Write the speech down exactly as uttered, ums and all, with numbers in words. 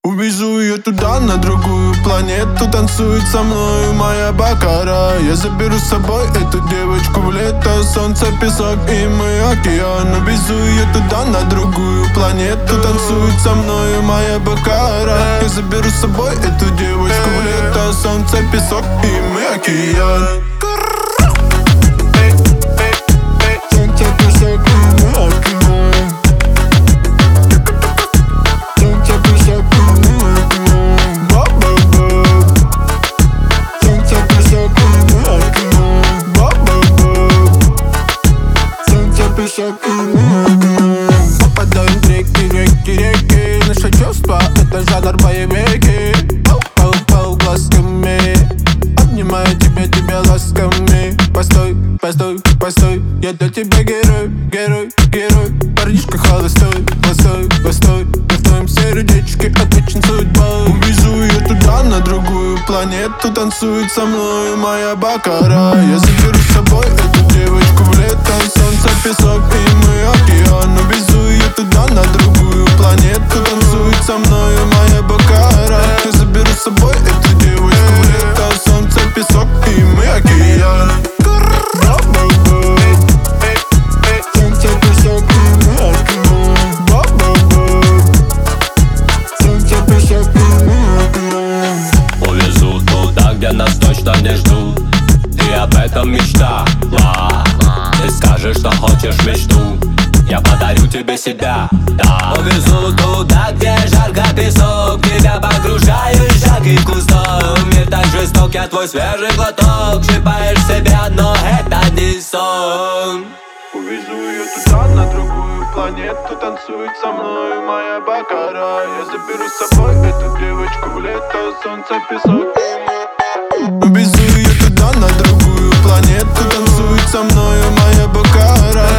Увезу ее туда, на другую планету. Танцует со мною моя бакара. Я заберу с собой эту девочку в лето. Солнце, песок и мы океан. Увезу ее туда, на другую планету. Танцует со мною моя бакара. Я заберу с собой эту девочку в лето. Солнце, песок и мы океан. Попадаем в реки, реки, реки. Наши чувства — это жанр боевики. Пау-пау-пау глазками. Обнимаю тебя, тебя ласками. Постой, постой, постой. Я для тебя герой, герой, герой. Парнишка холостой, холостой, холостой. Я в твоем сердечке отвечен судьбой. Увезу ее туда, на другую планету. Танцует со мною моя бакара. Я заберу с собой эту девочку в лето. Солнце, песок и мы океан. Увезу ее туда, на другую планету. Танцует со мною моя бакара. Я заберу с собой эту девочку в лето. Солнце, песок и мы океан. Увезу туда, где нас точно не ждут. Ты об этом мечтала. Ты скажешь, что хочешь мечту. Я подарю тебе себя, да. Увезу туда, где жарко, песок. Тебя погружаю в жаркий кусток. Мир так жесток, я твой свежий глоток. Шипаешь себя, но это не сон. Увезу ее туда, на другую планету. Танцует со мной моя бакара. Я заберу с собой эту девочку в лето. Солнце, песок. Увезу ее туда, на другую планету. Танцует со мною моя бакара.